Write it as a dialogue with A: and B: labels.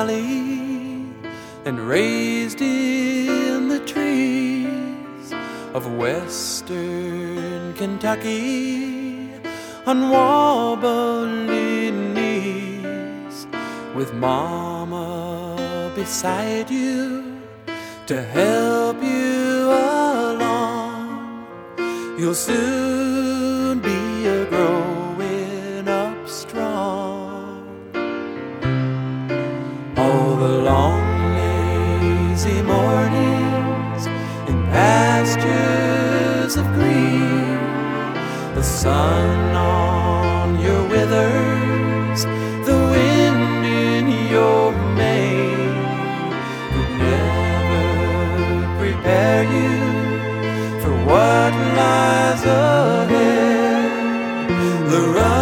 A: valley and raised in the trees of western Kentucky on wobbling knees, with Mama beside you to help you along. You'll soon be a growing up strong. All the long lazy mornings in pastures of green, the sun on your withers, the wind in your mane, could never prepare you for what lies ahead. The